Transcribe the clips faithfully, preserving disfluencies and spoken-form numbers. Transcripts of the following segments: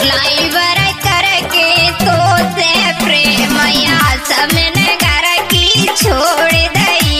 Driver करके तो से प्रेम या समन घर की छोड़ दई।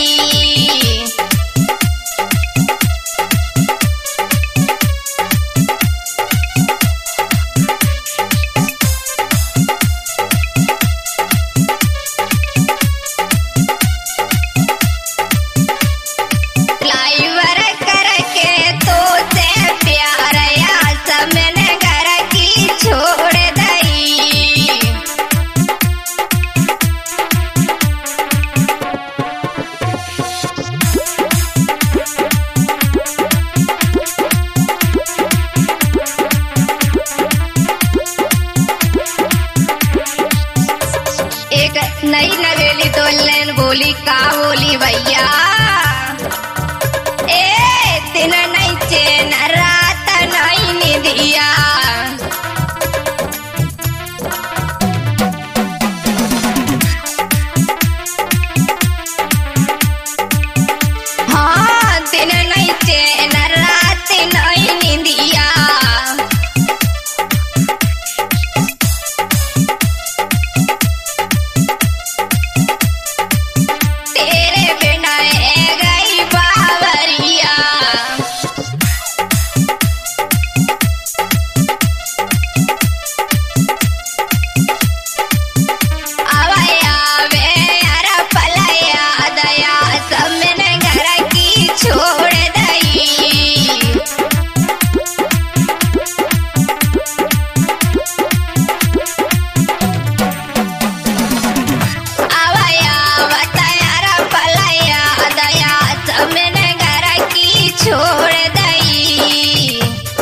ड्राइवर करके तो से प्यार या समन घर की छोड़ दई। एक नई नवेली तो लेन बोली का बोली भैया, ए दिन नहीं चैन रात नहीं निदिया। हाँ दिन नहीं चैन रात नहीं निदिया। तेरे बिना ए गई बावरिया। आवया वे यार पलया दया समन घर की छोड़ दई। आवया वतयार पलया दया समन घर की छोड़ दई।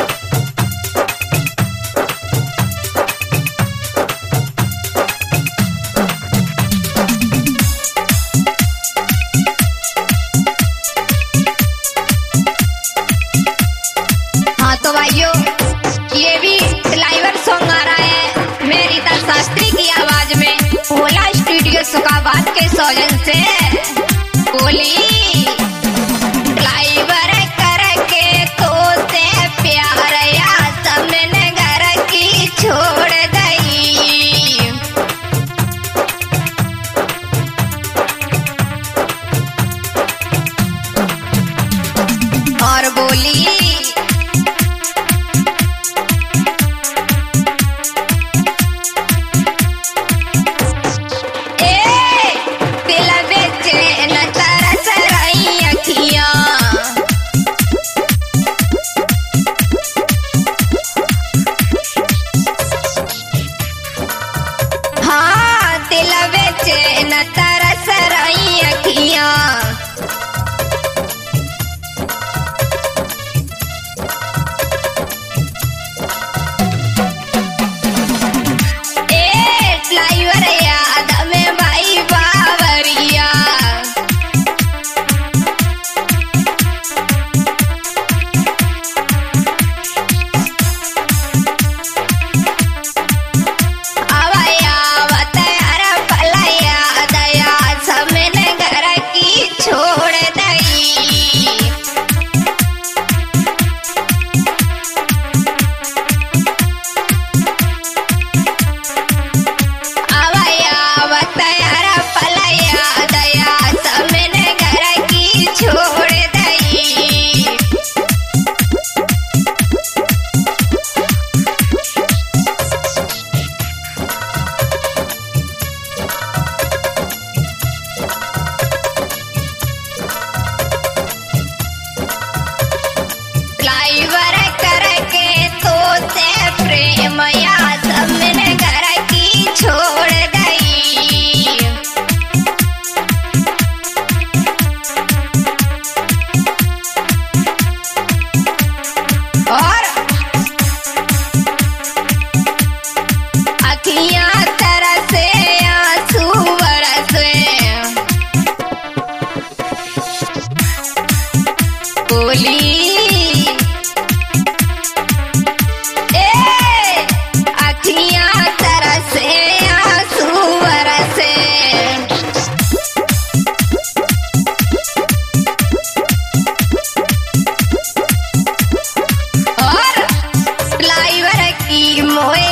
हाँ तो भाइयों, ये भी ड्राइवर सॉन्ग आ रहा है मेरी रीता शास्त्री की आवाज में, ओला स्टूडियो सुखाबाद के सौजन से। बोली ड्राइवर करके तो से प्यार या समन घर की छोड़ दई। और बोली ए दिल बेचैन तरस रही अखियां। हाँ दिल बेचैन तरस रही अखियां। ए ड्राइवर याद में भाई बावरिया। आवया वतयार पलया दया समन घर की छोड़ दई। आवया वतयार पलया दया समन घर की छोड़ दई। ड्राइवर करके तो से प्रेम या समन घर की छोड़ दई। और अखियां तरसे आंसू बरसे। बोली ए अखियां तरसे आंसू बरसे। और ड्राइवर की मोए